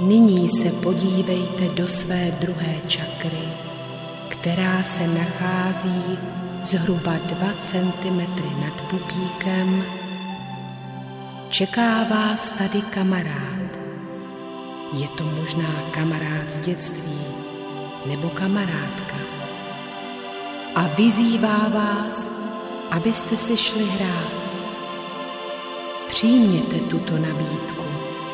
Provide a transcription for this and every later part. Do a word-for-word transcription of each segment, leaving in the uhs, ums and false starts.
Nyní se podívejte do své druhé čakry, která se nachází zhruba dva centimetry nad pupíkem. Čeká vás tady kamarád. Je to možná kamarád z dětství nebo kamarádka. A vyzývá vás, abyste si šli hrát. Přijměte tuto nabídku.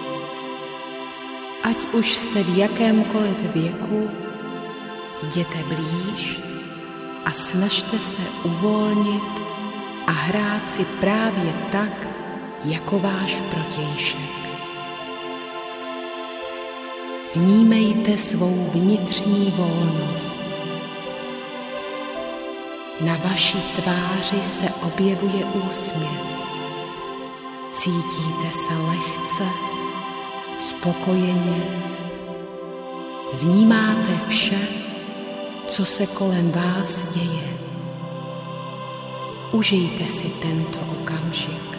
Ať už jste v jakémkoliv věku, jděte blíž a snažte se uvolnit a hrát si právě tak, jako váš protějšek. Vnímejte svou vnitřní volnost. Na vaší tváři se objevuje úsměv. Cítíte se lehce, spokojeně. Vnímáte vše, co se kolem vás děje. Užijte si tento okamžik.